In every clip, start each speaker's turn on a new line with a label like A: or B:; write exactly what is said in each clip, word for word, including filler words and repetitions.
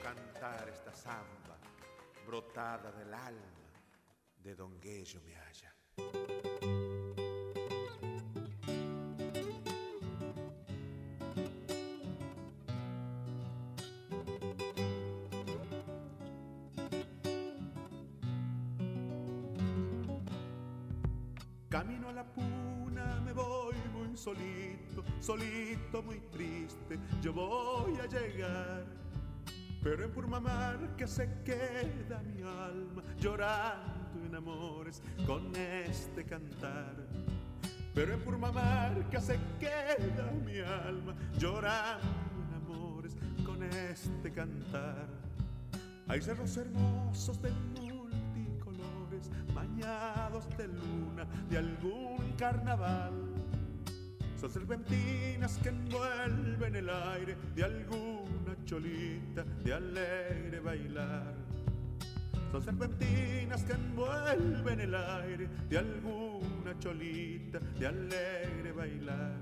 A: cantar esta samba brotada del alma de Don Guello me halla. Camino a la puna, me voy muy solito, solito, muy triste, yo voy a llegar. Pero en Purmamarca se queda mi alma llorando en amores con este cantar. Pero en Purmamarca se queda mi alma llorando en amores con este cantar. Hay cerros hermosos de multicolores, bañados de luna de algún carnaval. Son serpentinas que envuelven el aire de alguna cholita de alegre bailar. Son serpentinas que envuelven el aire de alguna cholita de alegre bailar.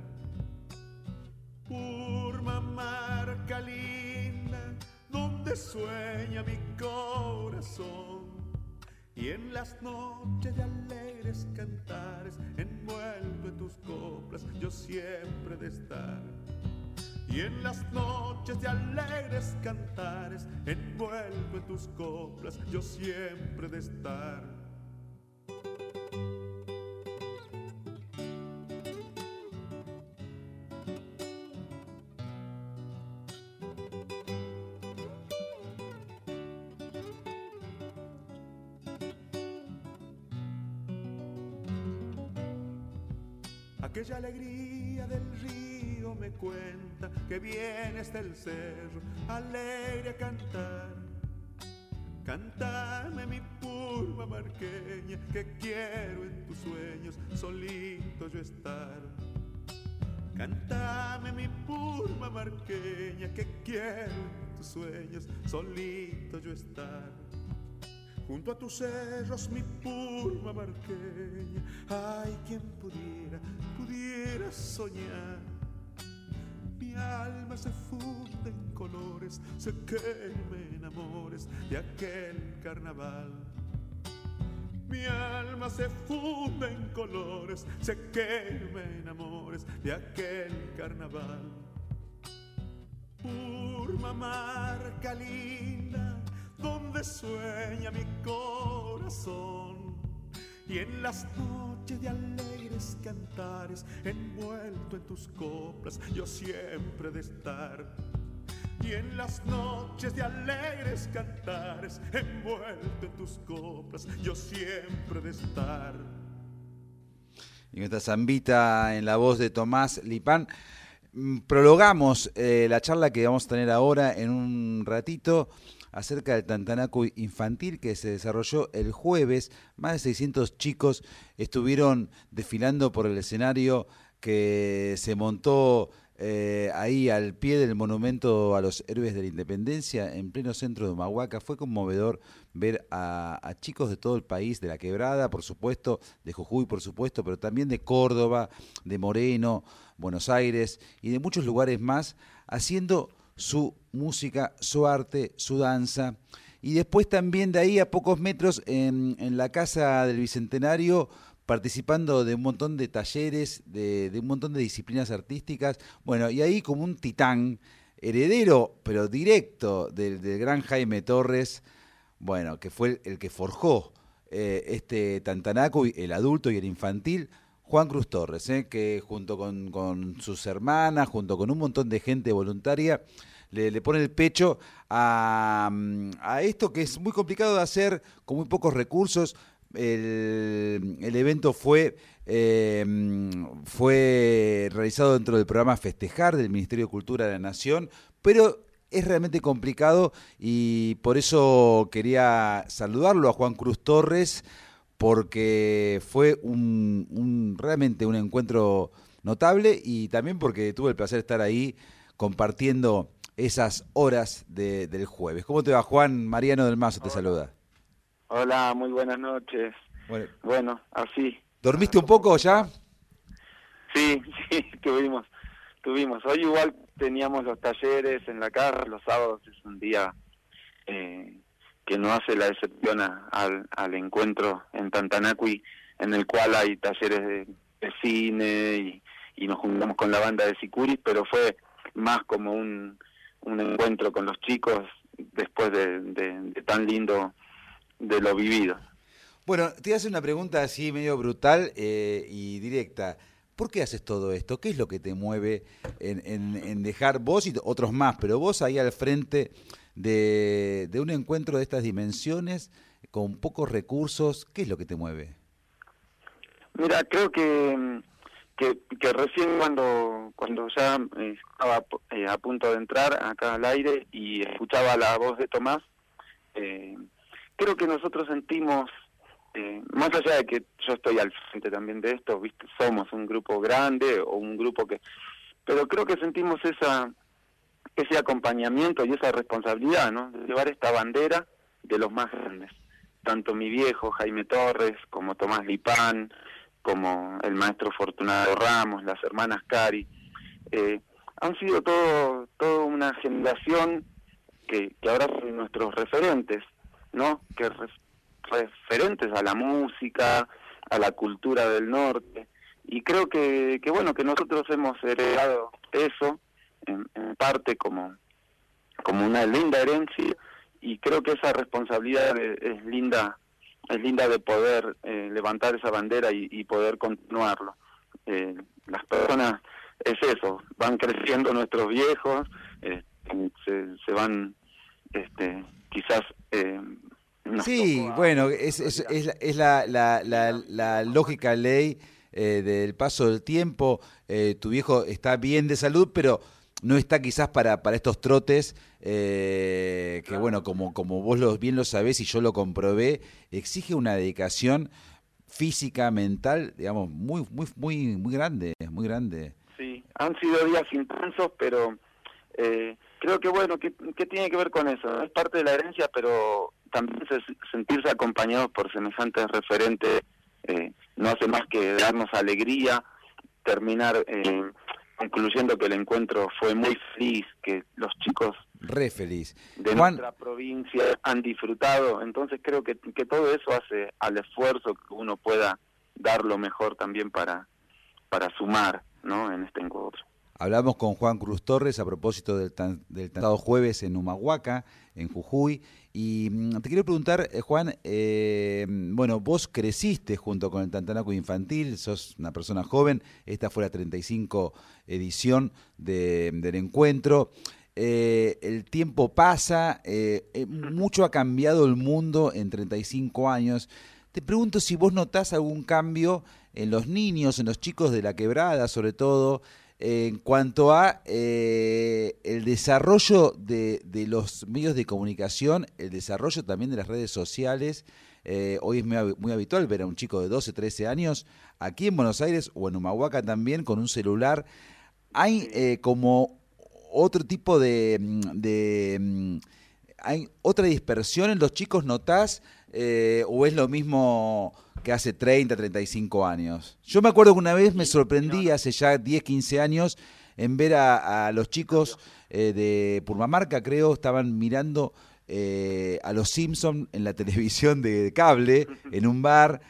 A: Purmamarca linda, donde sueña mi corazón, y en las noches de alegres cantares, envuelto en tus coplas, yo siempre de estar. Y en las noches de alegres cantares, envuelto en tus coplas, yo siempre de estar. Aquella alegría del río me cuenta que vienes del cerro alegre a cantar. Cántame mi purmamarqueña, que quiero en tus sueños solito yo estar. Cántame mi purmamarqueña, que quiero en tus sueños solito yo estar. Junto a tus cerros mi purmamarqueña, ay, quien pudiera, pudiera soñar. Mi alma se funde en colores, se quema en amores de aquel carnaval. Mi alma se funde en colores, se quema en amores de aquel carnaval. Purmamarca linda, donde sueña mi corazón, y en las noches de alegres cantares, envuelto en tus coplas, yo siempre de estar. Y en las noches de alegres cantares, envuelto en tus coplas, yo siempre de estar.
B: Y nuestra zambita en la voz de Tomás Lipán. Prologamos eh, la charla que vamos a tener ahora en un ratito acerca del Tantanacu infantil que se desarrolló el jueves. Más de seiscientos chicos estuvieron desfilando por el escenario que se montó eh, ahí al pie del monumento a los héroes de la independencia en pleno centro de Humahuaca. Fue conmovedor ver a, a chicos de todo el país, de La Quebrada, por supuesto, de Jujuy, por supuesto, pero también de Córdoba, de Moreno, Buenos Aires y de muchos lugares más, haciendo su música, su arte, su danza. Y después también de ahí a pocos metros en, en la Casa del Bicentenario, participando de un montón de talleres, de, de un montón de disciplinas artísticas. Bueno, y ahí como un titán, heredero, pero directo del, del gran Jaime Torres, bueno, que fue el, el que forjó eh, este Tantanacu, el adulto y el infantil, Juan Cruz Torres, eh, que junto con, con sus hermanas, junto con un montón de gente voluntaria, le, le pone el pecho a, a esto que es muy complicado de hacer con muy pocos recursos. El, el evento fue, eh, fue realizado dentro del programa Festejar del Ministerio de Cultura de la Nación, pero es realmente complicado y por eso quería saludarlo a Juan Cruz Torres, porque fue un, un realmente un encuentro notable y también porque tuve el placer de estar ahí compartiendo esas horas de, del jueves. ¿Cómo te va, Juan? Mariano del Mazo te
C: Hola.
B: saluda.
C: Hola, muy buenas noches.
B: Bueno,
C: bueno, así.
B: ¿dormiste un poco ya?
C: Sí, sí, tuvimos, tuvimos. Hoy igual teníamos los talleres en la casa, los sábados es un día eh, que no hace la excepción a, al, al encuentro en Tantanacui, en el cual hay talleres de, de cine y, y nos juntamos con la banda de Sicuris, pero fue más como un, un encuentro con los chicos después de, de, de tan lindo de lo vivido.
B: Bueno, te voy a hacer una pregunta así medio brutal eh, y directa. ¿Por qué haces todo esto? ¿Qué es lo que te mueve en, en, en dejar vos y otros más, pero vos ahí al frente de, de un encuentro de estas dimensiones con pocos recursos? ¿Qué es lo que te mueve?
C: Mira, creo que que, que recién cuando cuando ya eh, estaba eh, a punto de entrar acá al aire y escuchaba la voz de Tomás, eh, creo que nosotros sentimos, eh, más allá de que yo estoy al frente también de esto, ¿viste? Somos un grupo grande o un grupo que... Pero creo que sentimos esa ese acompañamiento y esa responsabilidad, ¿no? De llevar esta bandera de los más grandes. Tanto mi viejo, Jaime Torres, como Tomás Lipán, como el maestro Fortunado Ramos, las hermanas Cari. Eh, han sido todo toda una generación que, que ahora son nuestros referentes, ¿no? Que re, referentes a la música, a la cultura del norte. Y creo que, que bueno, que nosotros hemos heredado eso, en, en parte como, como una linda herencia, y creo que esa responsabilidad es, es linda es linda de poder eh, levantar esa bandera y, y poder continuarlo. Eh, las personas, es eso, van creciendo nuestros viejos, eh, se, se van, este, quizás... Eh,
B: sí, bueno, es, es, es, la, es la, la, la, la lógica ley eh, del paso del tiempo. Eh, tu viejo está bien de salud, pero no está quizás para, para estos trotes, eh, que claro, bueno, como, como vos lo, bien lo sabés y yo lo comprobé, exige una dedicación física, mental, digamos, muy muy muy muy grande, muy grande.
C: Sí, han sido días intensos, pero eh, creo que bueno, que, que tiene que ver con eso, es parte de la herencia, pero también se, sentirse acompañados por semejantes referentes eh, no hace más que darnos alegría, terminar... Eh, concluyendo que el encuentro fue muy feliz, que los chicos
B: re feliz
C: de
B: Juan...
C: nuestra provincia han disfrutado, entonces creo que, que todo eso hace al esfuerzo que uno pueda dar lo mejor también para, para sumar, ¿no?, en este encuentro.
B: Hablamos con Juan Cruz Torres a propósito del, tan, del pasado jueves en Humahuaca, en Jujuy, y te quiero preguntar, Juan, eh, bueno, vos creciste junto con el Tantanacui Infantil, sos una persona joven, esta fue la treinta y cinco edición de, del encuentro, eh, el tiempo pasa, eh, eh, mucho ha cambiado el mundo en treinta y cinco años. Te pregunto si vos notás algún cambio en los niños, en los chicos de la Quebrada, sobre todo, en cuanto a eh, el desarrollo de, de los medios de comunicación, el desarrollo también de las redes sociales. Eh, hoy es muy, muy habitual ver a un chico de doce, trece años, aquí en Buenos Aires o en Humahuaca también, con un celular. Hay eh, como otro tipo de, de... ¿Hay otra dispersión en los chicos, notás? Eh, ¿O es lo mismo que hace treinta, treinta y cinco años? Yo me acuerdo que una vez me sorprendí, hace ya diez, quince años, en ver a, a los chicos eh, de Purmamarca, creo, estaban mirando eh, a los Simpson en la televisión de cable, en un bar,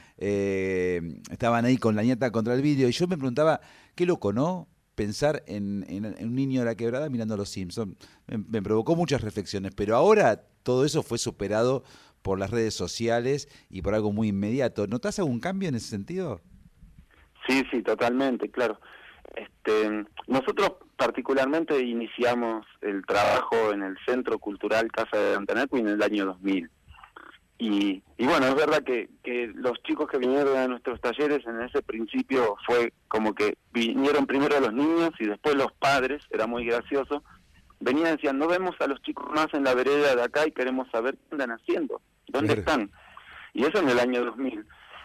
B: eh, estaban ahí con la nieta contra el vidrio, y yo me preguntaba, qué loco, ¿no?, pensar en, en, en un niño de la Quebrada mirando a los Simpsons. Me, me provocó muchas reflexiones, pero ahora todo eso fue superado por las redes sociales y por algo muy inmediato. ¿Notás algún cambio en ese sentido?
C: Sí, sí, totalmente, claro. Este, nosotros particularmente iniciamos el trabajo en el Centro Cultural Casa de Tantanacui en el año dos mil. Y, y bueno, es verdad que, que los chicos que vinieron a nuestros talleres en ese principio fue como que vinieron primero los niños y después los padres, era muy gracioso. Venían y decían, no vemos a los chicos más en la vereda de acá y queremos saber qué andan haciendo, dónde claro. están. Y eso en el año dos mil.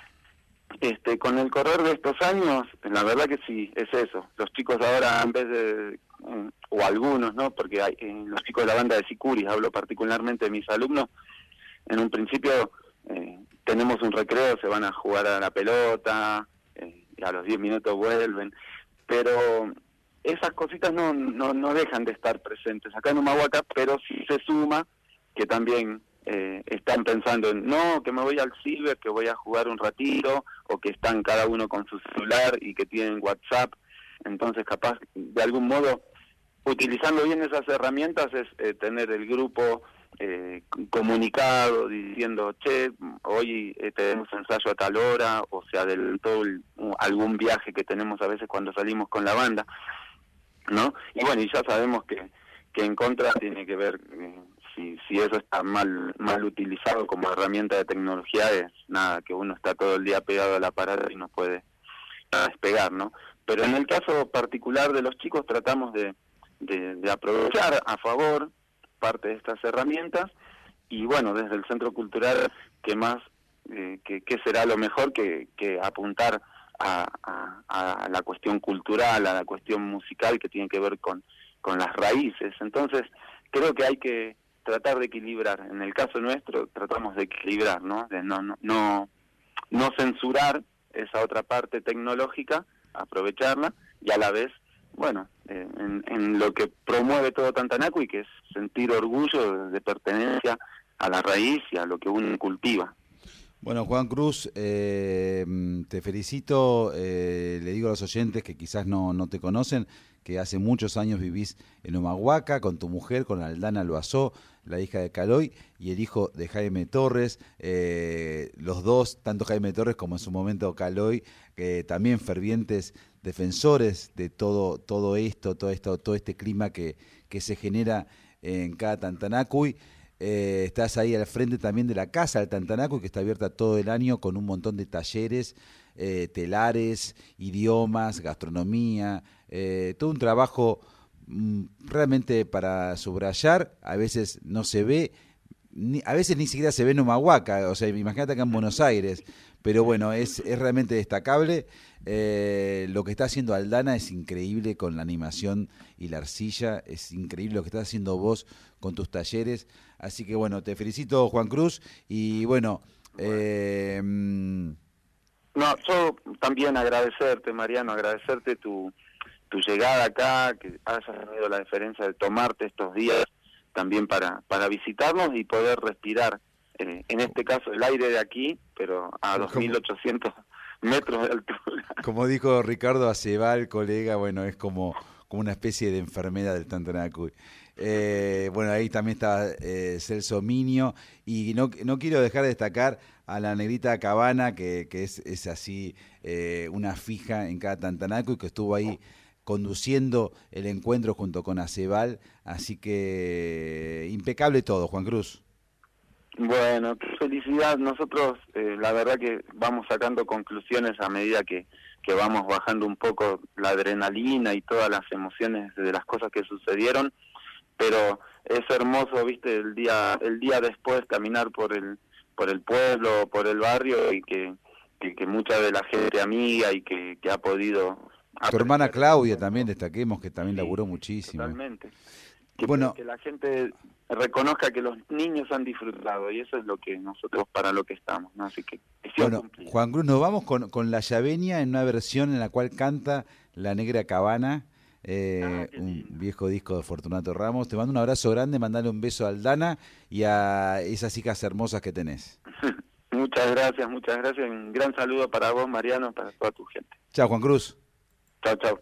C: Este, con el correr de estos años, la verdad que sí, es eso. Los chicos ahora, en vez de, o algunos, ¿no?, porque hay eh, los chicos de la banda de Sicuris, hablo particularmente de mis alumnos, en un principio eh, tenemos un recreo, se van a jugar a la pelota, eh, y a los diez minutos vuelven, pero esas cositas no, no no dejan de estar presentes acá en Humahuaca, pero sí se suma que también eh, están pensando en, no, que me voy al ciber, que voy a jugar un ratito, o que están cada uno con su celular y que tienen WhatsApp. Entonces, capaz, de algún modo, utilizando bien esas herramientas es eh, tener el grupo eh, comunicado, diciendo, che, hoy eh, tenemos ensayo a tal hora, o se adelantó el, algún viaje que tenemos a veces cuando salimos con la banda, ¿no? Y bueno, y ya sabemos que, que en contra tiene que ver, eh, si, si eso está mal, mal utilizado como herramienta de tecnología, es nada, que uno está todo el día pegado al aparato y no puede despegar, ¿no? Pero en el caso particular de los chicos tratamos de De, de aprovechar a favor parte de estas herramientas, y bueno, desde el Centro Cultural, que más, eh, que, que será lo mejor que, que apuntar a, a, a la cuestión cultural, a la cuestión musical que tiene que ver con, con las raíces. Entonces, creo que hay que tratar de equilibrar. En el caso nuestro, tratamos de equilibrar, ¿no? De no, no, no, no censurar esa otra parte tecnológica, aprovecharla, y a la vez, bueno, eh, en, en lo que promueve todo Tantanacuy, que es sentir orgullo de pertenencia a la raíz y a lo que uno cultiva.
B: Bueno, Juan Cruz, eh, te felicito, eh, le digo a los oyentes que quizás no, no te conocen, que hace muchos años vivís en Humahuaca con tu mujer, con Aldana Loazó, la hija de Caloy, y el hijo de Jaime Torres, eh, los dos, tanto Jaime Torres como en su momento Caloy, que también fervientes defensores de todo todo esto, todo esto, todo este clima que, que se genera en cada Tantanacuy. Eh, estás ahí al frente también de la Casa del Tantanacuy, que está abierta todo el año con un montón de talleres, eh, telares, idiomas, gastronomía, eh, todo un trabajo mm, realmente para subrayar. A veces no se ve, ni, a veces ni siquiera se ve en Humahuaca, o sea, imagínate acá en Buenos Aires, pero bueno, es, es realmente destacable. Eh, lo que está haciendo Aldana es increíble con la animación y la arcilla, es increíble lo que estás haciendo vos con tus talleres, así que bueno, te felicito, Juan Cruz, y bueno... Eh,
C: no, yo también agradecerte, Mariano, agradecerte tu, tu llegada acá, que hayas tenido la deferencia de tomarte estos días también para, para visitarnos y poder respirar, eh, en este caso el aire de aquí, pero a dos mil ochocientos metros de altura.
B: Como dijo Ricardo Acebal, colega, bueno, es como, como una especie de enfermedad del Tantanacuy. Eh, bueno, ahí también está eh, Celso Minio, y no, no quiero dejar de destacar a la negrita Cabana, que, que es, es así eh, una fija en cada Tantanacuy, que estuvo ahí conduciendo el encuentro junto con Acebal, así que impecable todo, Juan Cruz.
C: Bueno, qué felicidad. Nosotros, eh, la verdad que vamos sacando conclusiones a medida que, que vamos bajando un poco la adrenalina y todas las emociones de las cosas que sucedieron, pero es hermoso, viste, el día el día después caminar por el por el pueblo, por el barrio, y que, que, que mucha de la gente amiga y que, que ha podido...
B: Tu hermana Claudia también, destaquemos, que también sí, laburó muchísimo.
C: Totalmente. Que,
B: bueno,
C: que la gente reconozca que los niños han disfrutado, y eso es lo que nosotros, para lo que estamos, ¿no? Así que
B: bueno,
C: cumplida.
B: Juan Cruz, nos vamos con, con La Llaveña en una versión en la cual canta la Negra Cabana, eh, ah, un viejo disco de Fortunato Ramos. Te mando un abrazo grande, mandale un beso a Aldana y a esas hijas hermosas que tenés.
C: Muchas gracias, muchas gracias. Un gran saludo para vos, Mariano, para toda tu gente.
B: Chao, Juan Cruz.
C: Chao, chao.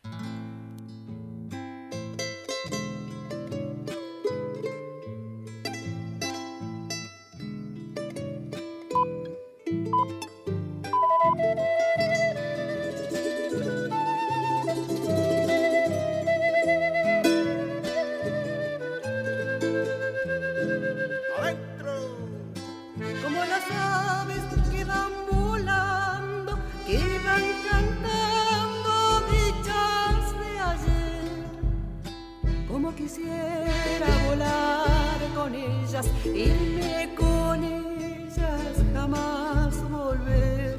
D: Quisiera volar con ellas, irme con ellas, jamás volver.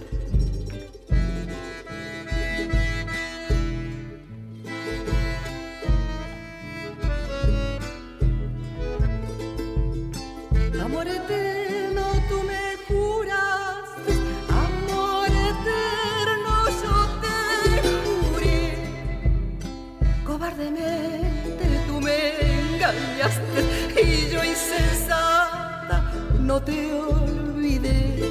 D: Amor eterno, tú me juras, amor eterno, yo te juré, cobardemente me engañaste y yo insensata no te olvidé.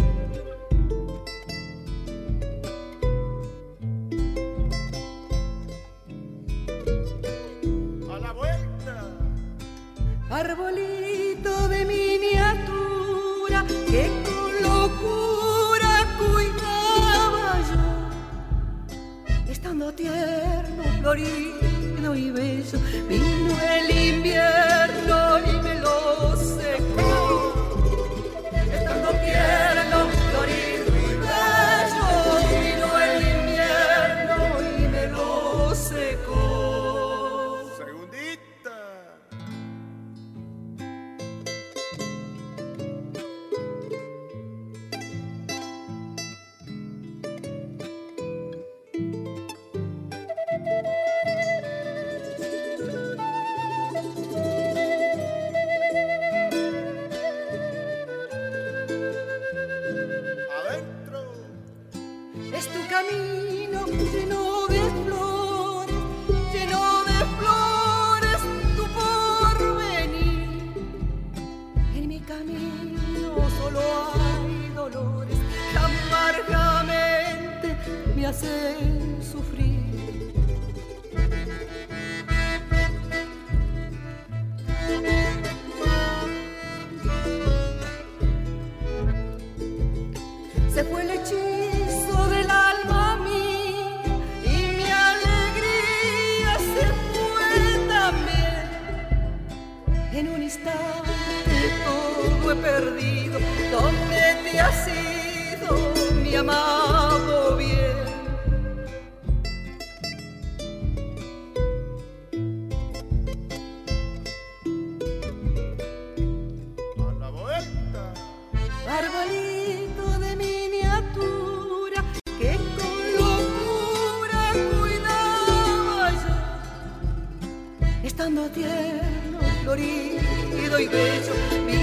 A: A la vuelta.
D: Arbolito de miniatura que con locura cuidaba yo, estando tierno, florido y bello, vino el invierno y me lo secó. Estando tierno, florido y bello, vino el invierno y me lo secó.
A: Segundita. Adentro.
D: Es tu camino lleno de flores, lleno de flores, tu porvenir. En mi camino solo hay dolores que amargamente me hacen sufrir. Se fue el hechizo del alma mía y mi alegría se fue también. En un instante todo he perdido. ¿Dónde te has ido, mi amado bien?
A: A la vuelta.
D: Arbolito de miniatura que con locura cuidaba yo, estando tierno, florido y bello.